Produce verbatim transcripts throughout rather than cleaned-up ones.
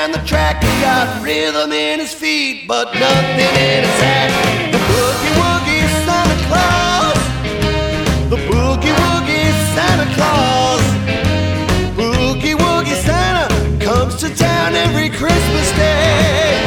down the track. He got rhythm in his feet, but nothing in his hat. The boogie woogie Santa Claus, the boogie woogie Santa Claus. Boogie woogie Santa comes to town every Christmas Day.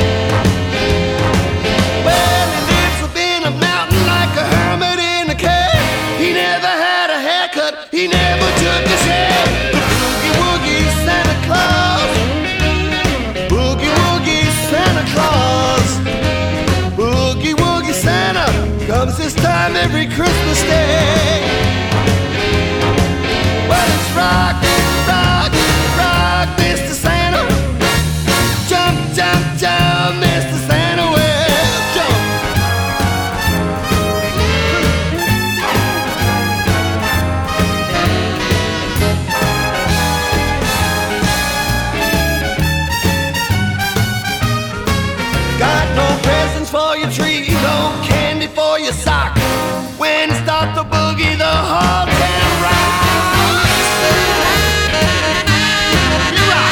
Well, he lives up in a mountain like a hermit in a cave. He never had a haircut, he never took a shave. The boogie woogie Santa Claus, boogie woogie Santa Claus. Boogie woogie Santa comes this time every Christmas Day. Well, it's rock, rock, rock, Mister Santa. Jump, jump, jump, Mister Santa. Well, jump. Got no presents for your tree, no candy for your sock. When it's start to boogie, the whole town rocks. You rock.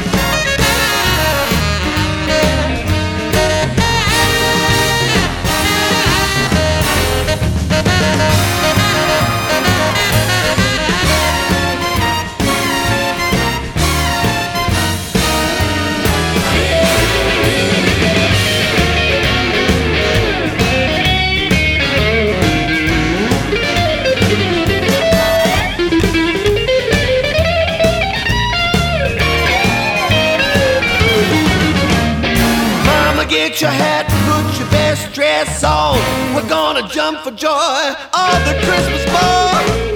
Get your hat, put your best dress on. We're gonna jump for joy of the Christmas ball.